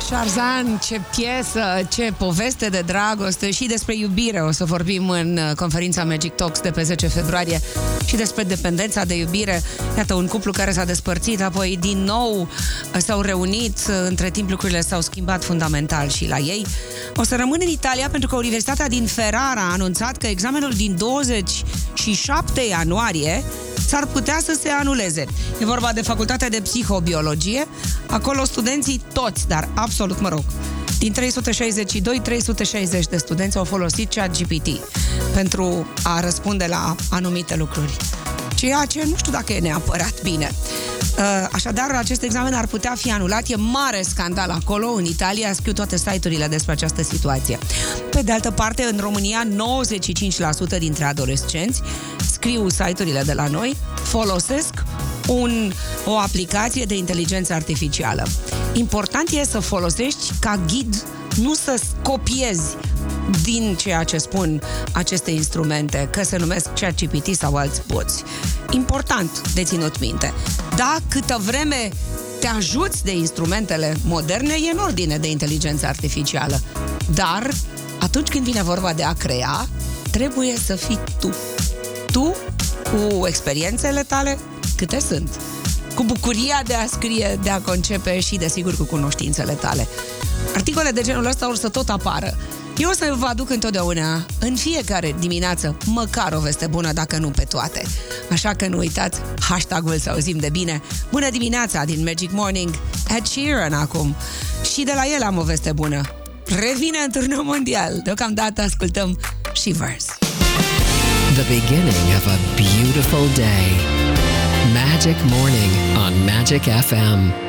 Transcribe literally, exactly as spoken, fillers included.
Șarzan, ce piesă, ce poveste de dragoste și despre iubire. O să vorbim în conferința Magic Talks de pe zece februarie și despre dependența de iubire. Iată, un cuplu care s-a despărțit, apoi din nou s-au reunit. Între timp lucrurile s-au schimbat fundamental și la ei. O să rămân în Italia pentru că Universitatea din Ferrara a anunțat că examenul din douăzeci și șapte ianuarie s-ar putea să se anuleze. E vorba de Facultatea de Psihobiologie. Acolo studenții toți, dar absolut, mă rog, din trei sute șaizeci și doi, trei sute șaizeci de studenți au folosit ChatGPT pentru a răspunde la anumite lucruri. Ceea ce nu știu dacă e neapărat bine. Așadar, acest examen ar putea fi anulat. E mare scandal acolo, în Italia, scriu toate site-urile despre această situație. Pe de altă parte, în România, nouăzeci și cinci la sută dintre adolescenți, scriu site-urile de la noi, folosesc un, o aplicație de inteligență artificială. Important e să folosești ca ghid, nu să copiezi din ceea ce spun aceste instrumente, că se numesc ChatGPT sau alți boți. Important de ținut minte. Da, câtă vreme te ajuți de instrumentele moderne, e în ordine de inteligență artificială. Dar, atunci când vine vorba de a crea, trebuie să fii tu. Tu, cu experiențele tale, câte sunt, cu bucuria de a scrie, de a concepe și, desigur, cu cunoștințele tale. Articole de genul ăsta or să tot apară. Eu o să vă aduc întotdeauna, în fiecare dimineață, măcar o veste bună, dacă nu pe toate. Așa că nu uitați hashtag-ul să auzim de bine. Bună dimineața din Magic Morning, Ed Sheeran acum. Și de la el am o veste bună. Revine în turneu mondial. Deocamdată ascultăm Shivers. The beginning of a beautiful day. Magic Morning on Magic F M.